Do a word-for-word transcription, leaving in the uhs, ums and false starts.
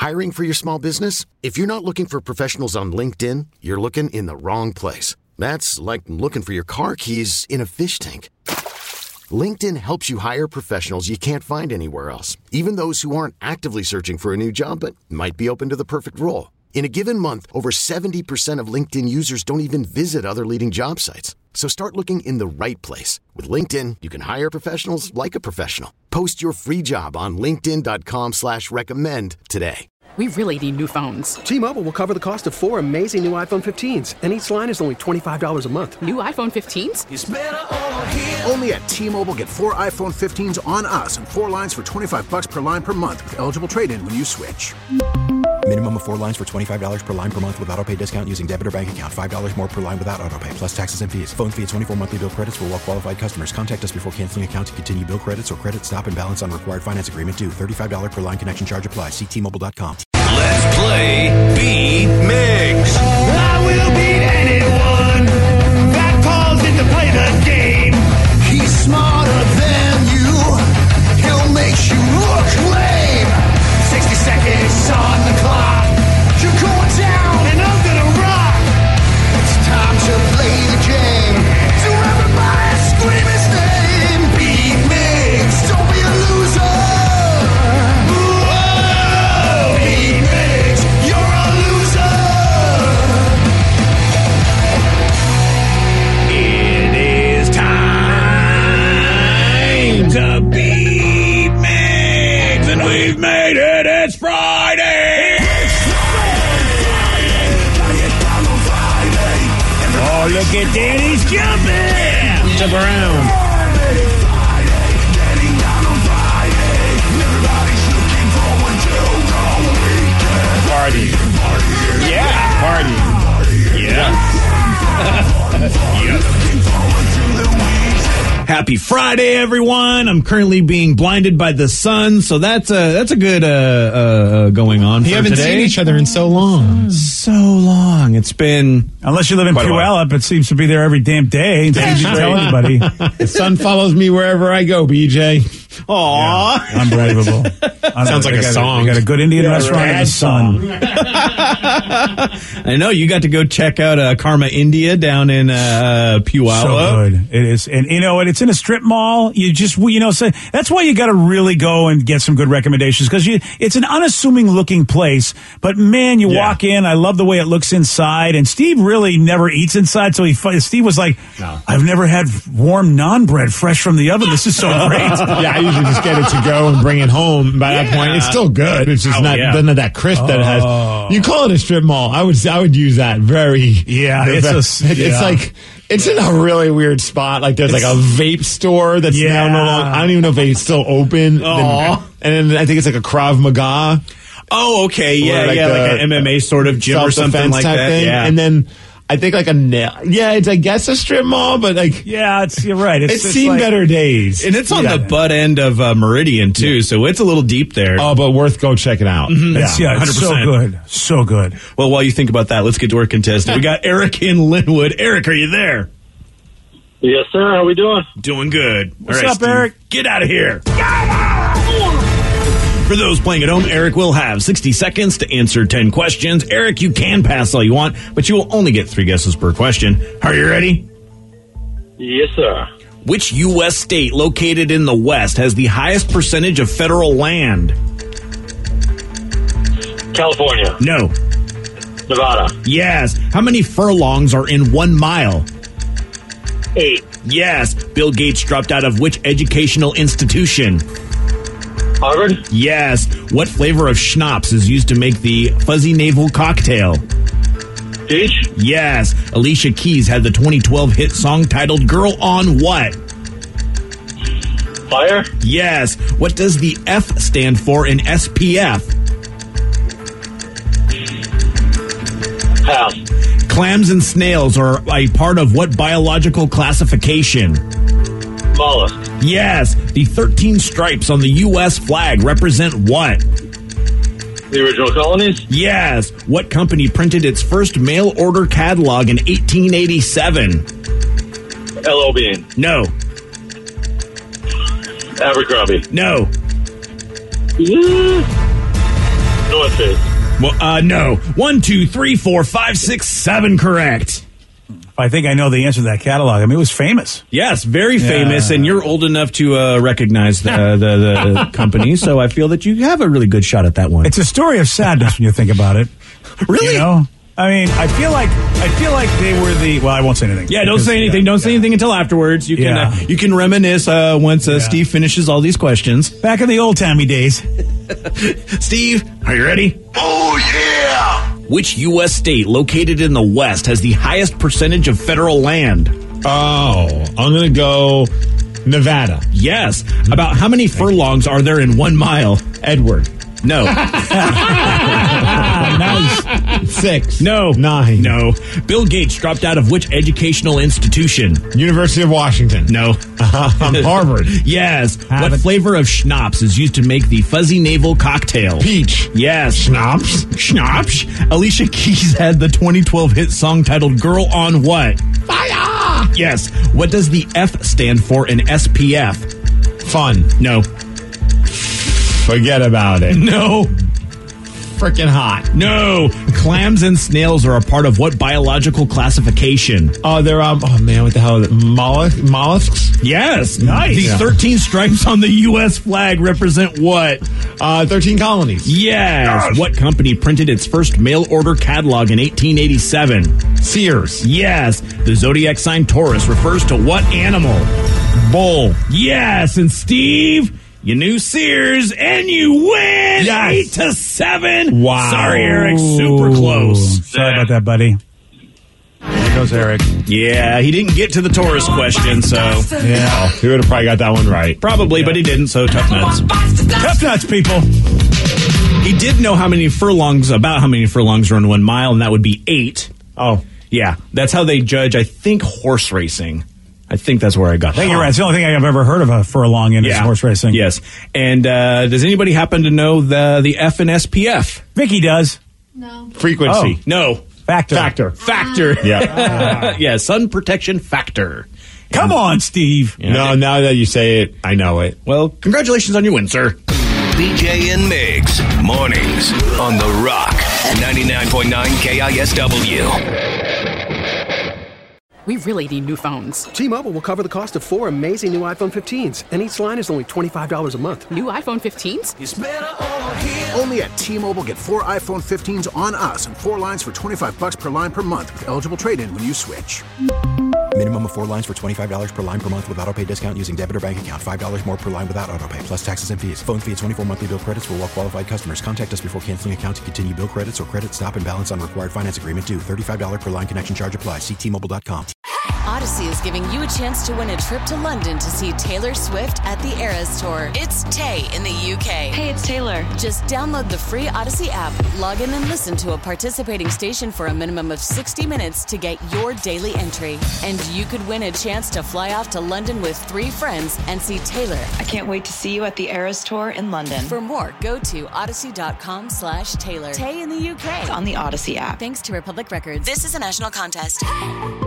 Hiring for your small business? If you're not looking for professionals on LinkedIn, you're looking in the wrong place. That's like looking for your car keys in a fish tank. LinkedIn helps you hire professionals you can't find anywhere else, even those who aren't actively searching for a new job but might be open to the perfect role. In a given month, over seventy percent of LinkedIn users don't even visit other leading job sites. So start looking in the right place. With LinkedIn, you can hire professionals like a professional. Post your free job on linkedin.com slash recommend today. We really need new phones. T-Mobile will cover the cost of four amazing new iPhone fifteens, and each line is only twenty-five dollars a month. New iPhone fifteens? It's better over here. Only at T-Mobile, get four iPhone fifteens on us and four lines for twenty-five dollars per line per month with eligible trade-in when you switch. Minimum of four lines for twenty-five dollars per line per month with autopay discount using debit or bank account. five dollars more per line without autopay, plus taxes and fees. Phone fee at twenty-four monthly bill credits for well-qualified customers. Contact us before canceling account to continue bill credits or credit stop and balance on required finance agreement due. thirty-five dollars per line connection charge applies. See T Mobile dot com. Let's play Beat Migs. I will beat anyone that calls in to play the game. He's smarter than you. He'll make you look lame. sixty seconds on the clock. You're going down and I'm gonna rock. It's time to play the game. So everybody scream his name. Beat Migs, don't be a loser. Whoa, Beat Migs, you're a loser. It is time to beat Migs, and we've made it. It's Friday. Oh, look at Danny's jumping. Jump around. Party. Yeah. Party. Yeah. Yep. Happy Friday, everyone. I'm currently being blinded by the sun, so that's a, that's a good uh, uh, going on for You haven't today. seen each other in so long. So long. It's been... Unless you live in Quite a while. Puyallup, it seems to be there every damn day. Until you tell anybody. The sun follows me wherever I go, B J. Aw. Yeah, unbelievable. Sounds like They a got song. They got a good Indian Yeah, restaurant in the bad sun. I know you got to go check out uh, Karma India down in uh, Puyallup. So good. It is. And you know what? It's in a strip mall. You just, you know, so that's why you got to really go and get some good recommendations because you, it's an unassuming looking place. But man, you Yeah. walk in. I love the way it looks inside. And Steve really never eats inside. So he, Steve was like, No. I've never had warm naan bread fresh from the oven. This is so great. Yeah, I usually just get it to go and bring it home. By that point, it's still good. It's just Oh, not yeah. doesn't have that crisp that it has. You call it a strip mall. I would I would use that very. Yeah, it's a- It's yeah. like it's in a really weird spot. Like there's like a vape store that's Yeah. now no longer. I don't even know if they still open. Aw. And then I think it's like a Krav Maga. Oh, okay. Yeah, Or like yeah, the- like an M M A sort of gym or something self-defense like type that. thing. Yeah. And then I think like a nail. Yeah, it's I guess a strip mall, but like Yeah, it's, you're right. It's, it's it's seen like- better days. And it's on Yeah. the butt end of uh, Meridian, too, so it's a little deep there. Oh, but worth go check it out. It's, yeah, it's so one hundred percent. good. So good. Well, while you think about that, let's get to our contestant. We got Eric in Linwood. Eric, are you there? Yes, sir. How we doing? Doing good. What's All right, up, Steve, Eric? Get out of here. For those playing at home, Eric will have sixty seconds to answer ten questions. Eric, you can pass all you want, but you will only get three guesses per question. Are you ready? Yes, sir. Which U S state located in the West has the highest percentage of federal land? California. No. Nevada. Yes. How many furlongs are in one mile? Eight. Yes. Bill Gates dropped out of which educational institution? Harvard. Yes. What flavor of schnapps is used to make the fuzzy navel cocktail? Peach. Yes. Alicia Keys had the twenty twelve hit song titled Girl on What? Fire. Yes. What does the F stand for in S P F? Pass. Clams and snails are a part of what biological classification? Mollusk. Yes. The thirteen stripes on the U S flag represent what? The original colonies. Yes. What company printed its first mail order catalog in eighteen eighty-seven? L O Bean. No. Abercrombie. No. North Face. Well, uh, no. One, two, three, four, five, six, seven correct. I think I know the answer to that catalog. I mean, it was famous. Yes, very Yeah. famous, and you're old enough to uh, recognize the, the, the company, so I feel that you have a really good shot at that one. It's a story of sadness when you think about it. Really? You know? I mean, I feel like I feel like they were the. Well, I won't say anything. Yeah, don't Because, say anything. yeah, don't say yeah. anything until afterwards. You can Yeah. uh, you can reminisce uh, once uh, Yeah. Steve finishes all these questions. Back in the old timey days. Steve, are you ready? Oh, yeah! Which U S state located in the West has the highest percentage of federal land? Oh, I'm going to go Nevada. Yes. About how many furlongs are there in one mile? Edward. No. Nice. Six. No. Nine. No. Bill Gates dropped out of which educational institution? University of Washington. No. Um, Harvard. Yes. Have What it. flavor of schnapps is used to make the fuzzy navel cocktail? Peach. Yes. Schnapps. Schnapps. Alicia Keys had the twenty twelve hit song titled Girl on What? Fire! Yes. What does the F stand for in S P F? Fun. No. Forget about it. No. Freaking hot. No. Clams and snails are a part of what biological classification? Oh, they're, um, oh man, what the hell is it? Mollusk, mollusks? Yes. Nice. The Yeah. thirteen stripes on the U S flag represent what? Uh, thirteen colonies. Yes. What company printed its first mail order catalog in eighteen eighty-seven? Sears. Yes. The zodiac sign Taurus refers to what animal? Bull. Yes. And Steve, you knew Sears, and you win Yes. eight to seven. Wow. Sorry, Eric. Super close. Sorry about that, buddy. There goes Eric. Yeah, he didn't get to the Taurus question, so Yeah. He would have probably got that one right. probably, but he didn't. So tough nuts. Tough nuts, people. He did know how many furlongs, about how many furlongs are in one mile, and that would be eight. Oh. Yeah, that's how they judge, I think, horse racing. I think that's where I got I think that. you're right. It's the only thing I've ever heard of a furlong in is Yeah. horse racing. Yes. And uh, does anybody happen to know the the F in S P F? Vicky does. Frequency. No. Factor. Factor. Factor. Yeah. Yeah, sun protection factor. Come on, Steve. Yeah. No, now that you say it, I know it. Well, congratulations on your win, sir. B J and Migs, mornings on The Rock, ninety-nine point nine K I S W. We really need new phones. T-Mobile will cover the cost of four amazing new iPhone fifteens, and each line is only twenty-five dollars a month. New iPhone fifteens? Only at T-Mobile, get four iPhone fifteens on us and four lines for twenty-five bucks per line per month with eligible trade-in when you switch. Minimum of four lines for twenty-five dollars per line per month with autopay discount using debit or bank account. five dollars more per line without autopay, plus taxes and fees. Phone fee at twenty-four monthly bill credits for well-qualified customers. Contact us before canceling account to continue bill credits or credit stop and balance on required finance agreement due. thirty-five dollars per line connection charge applies. See T Mobile dot com. Odyssey is giving you a chance to win a trip to London to see Taylor Swift at the Eras Tour. It's Tay in the U K. Hey, it's Taylor. Just download the free Odyssey app, log in and listen to a participating station for a minimum of sixty minutes to get your daily entry. And you could win a chance to fly off to London with three friends and see Taylor. I can't wait to see you at the Eras Tour in London. For more, go to odyssey.com slash Taylor. Tay in the U K. On the Odyssey app. Thanks to Republic Records. This is a national contest.